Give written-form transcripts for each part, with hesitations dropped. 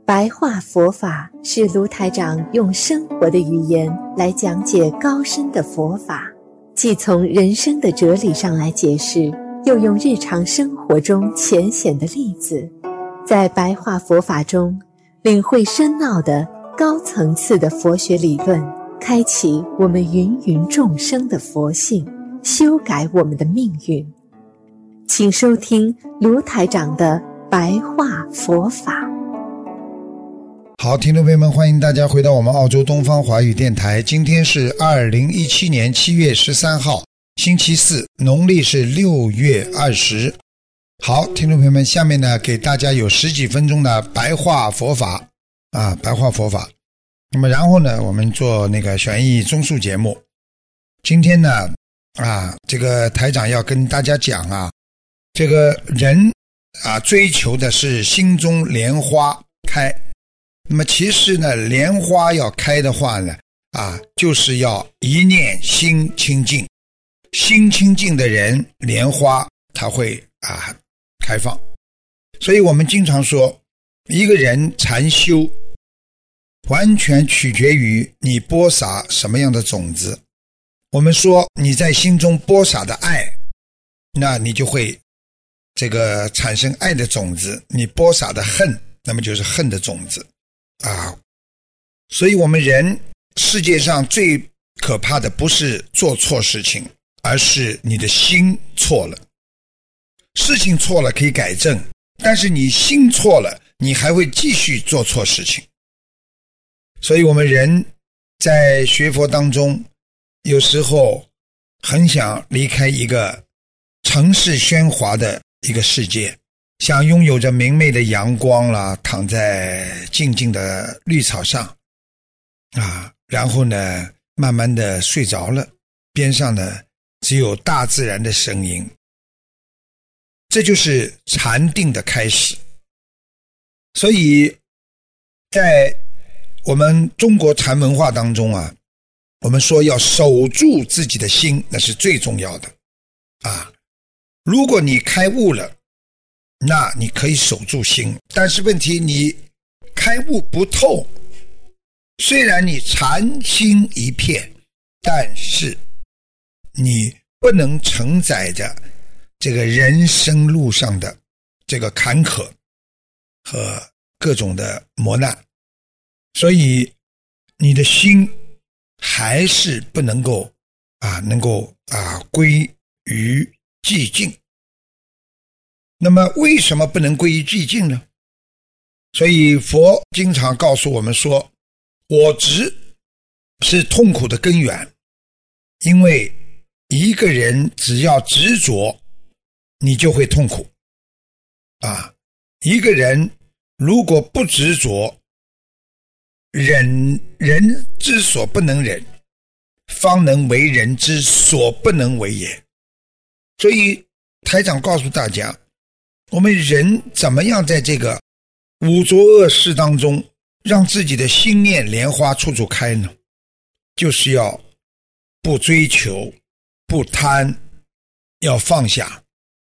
白话佛法是卢台长用生活的语言来讲解高深的佛法，既从人生的哲理上来解释，又用日常生活中浅显的例子，在白话佛法中领会深奥的高层次的佛学理论，开启我们芸芸众生的佛性，修改我们的命运。请收听卢台长的白话佛法。 好，听众朋友们，欢迎大家回到我们澳洲东方华语电台。今天是2017年7月13号星期四，农历是6月20。好，听众朋友们，下面呢给大家有十几分钟的白话佛法白话佛法。那么然后呢，我们做那个悬疑综述节目。今天呢这个台长要跟大家讲这个人追求的是心中莲花开。那么其实呢，莲花要开的话呢就是要一念心清净，心清净的人，莲花它会开放。所以我们经常说，一个人禅修完全取决于你播撒什么样的种子。我们说你在心中播撒的爱，那你就会这个产生爱的种子；你播撒的恨，那么就是恨的种子所以我们人世界上最可怕的不是做错事情，而是你的心错了。事情错了可以改正，但是你心错了，你还会继续做错事情。所以我们人在学佛当中，有时候很想离开一个城市喧哗的一个世界，想拥有着明媚的阳光啦，躺在静静的绿草上然后呢慢慢的睡着了，边上呢只有大自然的声音。这就是禅定的开始。所以在我们中国禅文化当中我们说要守住自己的心，那是最重要的如果你开悟了，那你可以守住心，但是问题你开悟不透，虽然你禅心一片，但是你不能承载着这个人生路上的这个坎坷和各种的磨难，所以你的心还是不能够归于寂静。那么为什么不能归于寂静呢？所以佛经常告诉我们说，我执是痛苦的根源。因为一个人只要执着，你就会痛苦一个人如果不执着，人之所不能忍，方能为人之所不能为也。所以台长告诉大家，我们人怎么样在这个五浊恶世当中让自己的心念莲花处处开呢？就是要不追求，不贪，要放下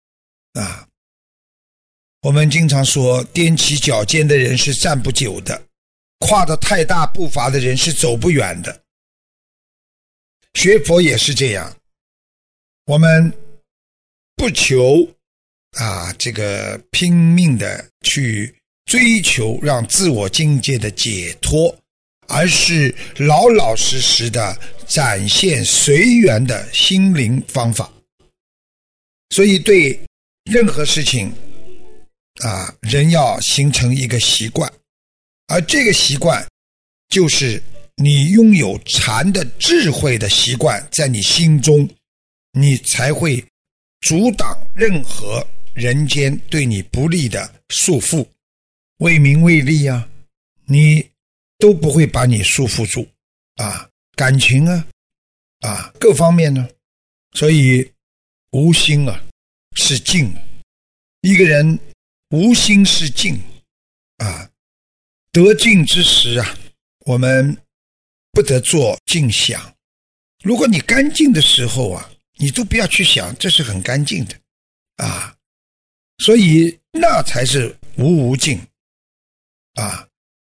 我们经常说，踮起脚尖的人是站不久的，跨得太大步伐的人是走不远的。学佛也是这样，我们不求这个拼命的去追求让自我境界的解脱，而是老老实实的展现随缘的心灵方法。所以对任何事情人要形成一个习惯，而这个习惯就是你拥有禅的智慧的习惯，在你心中，你才会阻挡任何人间对你不利的束缚。为名为利你都不会把你束缚住感情各方面呢。所以无心是静。一个人无心是静得静之时我们不得做静想。如果你干净的时候你都不要去想，这是很干净的所以那才是无无尽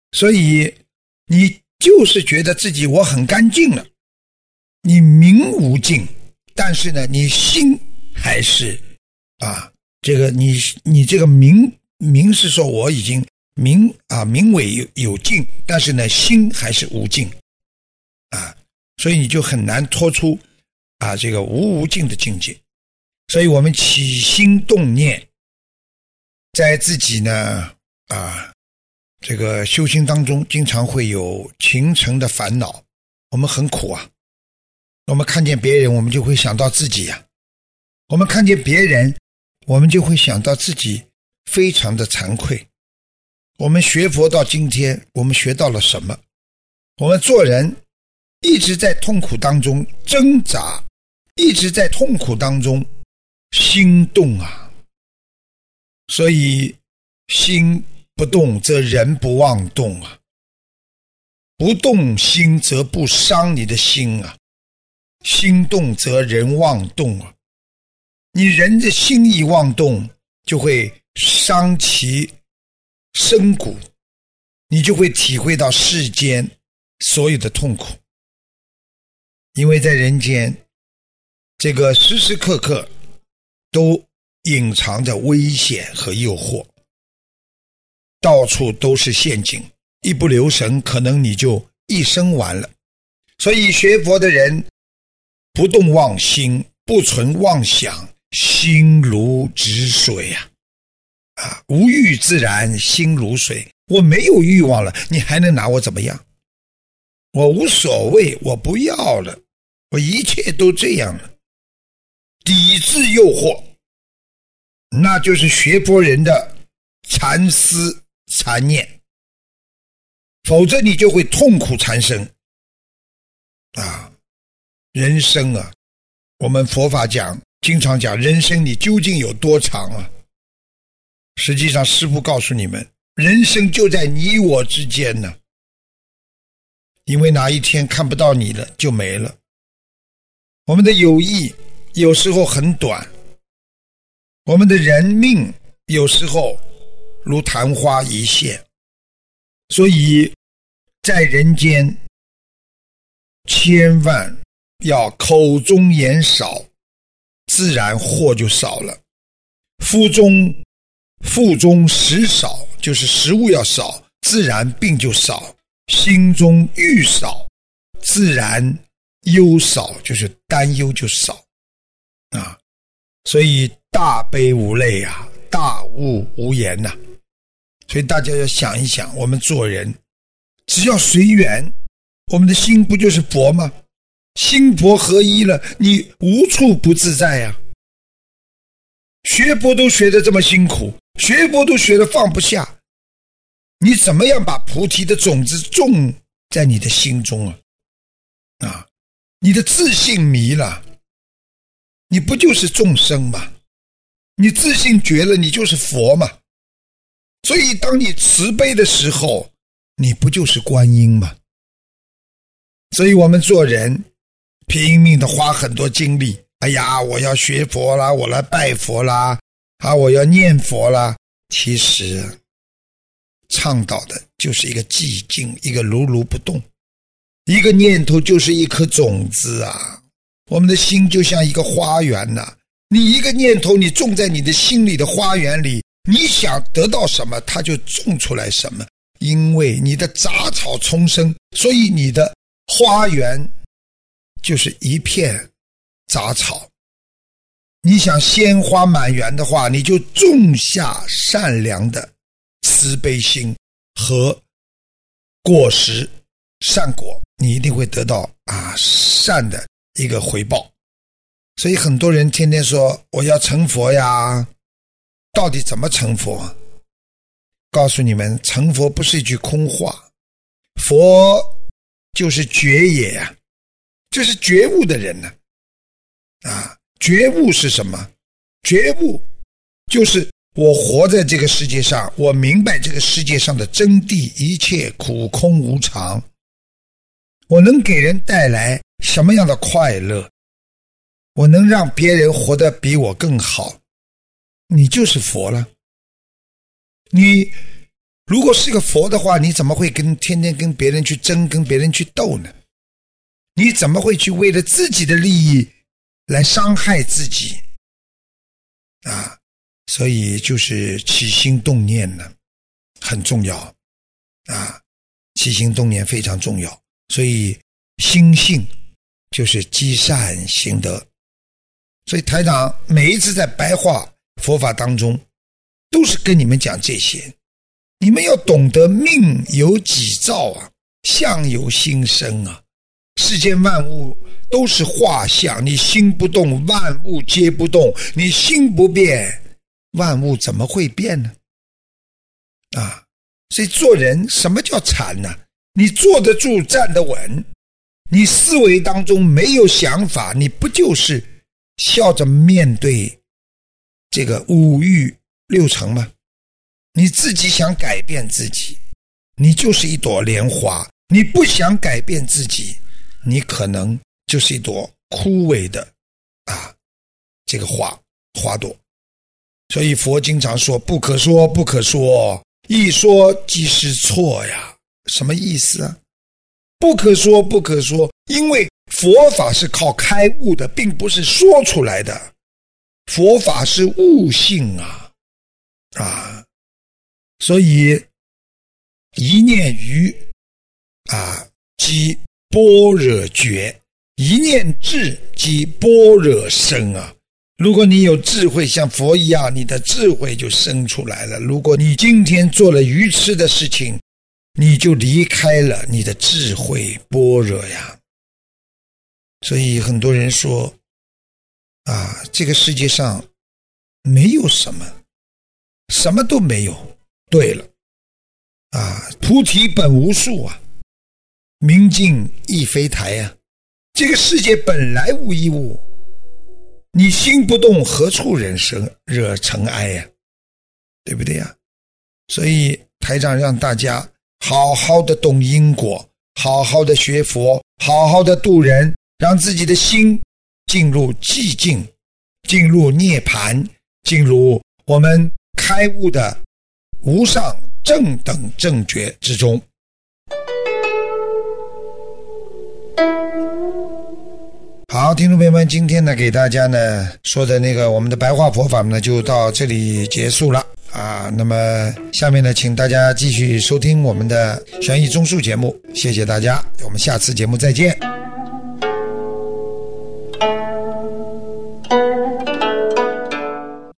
所以你就是觉得自己我很干净了，你名无尽，但是呢你心还是这个你这个名是说我已经名为有尽，但是呢心还是无尽所以你就很难脱出这个无尽的境界。所以我们起心动念，在自己呢这个修行当中经常会有情尘的烦恼，我们很苦我们看见别人我们就会想到自己我们看见别人我们就会想到自己非常的惭愧。我们学佛到今天，我们学到了什么？我们做人一直在痛苦当中挣扎，一直在痛苦当中心动所以心不动则人不妄动不动心则不伤你的心心动则人妄动你人的心一妄动，就会伤其深谷，你就会体会到世间所有的痛苦。因为在人间这个时时刻刻都隐藏着危险和诱惑，到处都是陷阱，一不留神可能你就一生完了。所以学佛的人不动妄心，不存妄想，心如止水无欲自然，心如水。我没有欲望了，你还能拿我怎么样？我无所谓，我不要了，我一切都这样了。抵制诱惑，那就是学佛人的禅思禅念，否则你就会痛苦缠身人生我们佛法经常讲人生你究竟有多长实际上师父告诉你们，人生就在你我之间呢。因为哪一天看不到你了就没了。我们的友谊有时候很短，我们的人命有时候如昙花一现。所以在人间千万要口中言少，自然祸就少了。腹中食少，就是食物要少，自然病就少。心中欲少，自然忧少，就是担忧就少所以大悲无泪大悟无言所以大家要想一想，我们做人只要随缘，我们的心不就是佛吗？心佛合一了，你无处不自在学佛都学得这么辛苦，学佛都学得放不下，你怎么样把菩提的种子种在你的心中你的自信迷了，你不就是众生吗？你自信绝了，你就是佛嘛。所以当你慈悲的时候，你不就是观音吗？所以我们做人拼命的花很多精力，我要学佛啦，我来拜佛啦我要念佛啦。其实倡导的就是一个寂静，一个如如不动。一个念头就是一颗种子我们的心就像一个花园你一个念头你种在你的心里的花园里，你想得到什么它就种出来什么。因为你的杂草丛生，所以你的花园就是一片杂草。你想鲜花满园的话，你就种下善良的慈悲心和果实善果，你一定会得到善的一个回报。所以很多人天天说我要成佛呀，到底怎么成佛？告诉你们，成佛不是一句空话，佛就是觉也这是觉悟的人觉悟是什么？觉悟就是我活在这个世界上，我明白这个世界上的真谛，一切苦空无常，我能给人带来什么样的快乐，我能让别人活得比我更好，你就是佛了。你如果是个佛的话，你怎么会天天跟别人去争，跟别人去斗呢？你怎么会去为了自己的利益来伤害自己啊？所以就是起心动念呢很重要啊，起心动念非常重要。所以心性就是积善行德。所以台长每一次在白话佛法当中都是跟你们讲这些，你们要懂得命由己造啊，相由心生啊，世间万物都是画像，你心不动，万物皆不动，你心不变，万物怎么会变呢？啊，所以做人什么叫禅呢？你坐得住，站得稳，你思维当中没有想法，你不就是笑着面对这个五欲六尘吗？你自己想改变自己，你就是一朵莲花；你不想改变自己，你可能就是一朵枯萎的这个花朵。所以佛经常说不可说不可说，一说即是错呀。什么意思啊？不可说不可说，因为佛法是靠开悟的，并不是说出来的。佛法是悟性啊，所以一念愚即般若觉，一念智即般若生啊。如果你有智慧，像佛一样，你的智慧就生出来了。如果你今天做了愚痴的事情，你就离开了你的智慧般若呀。所以很多人说这个世界上没有什么，什么都没有。对了菩提本无树啊，明镜亦非台啊。这个世界本来无一物，你心不动，何处惹尘埃呀？对不对呀？所以台长让大家好好的懂因果，好好的学佛，好好的度人，让自己的心进入寂静，进入涅槃，进入我们开悟的无上正等正觉之中。好，听众朋友们，今天呢给大家呢说的那个我们的白话佛法呢就到这里结束了那么下面呢请大家继续收听我们的悬疑综述节目，谢谢大家，我们下次节目再见。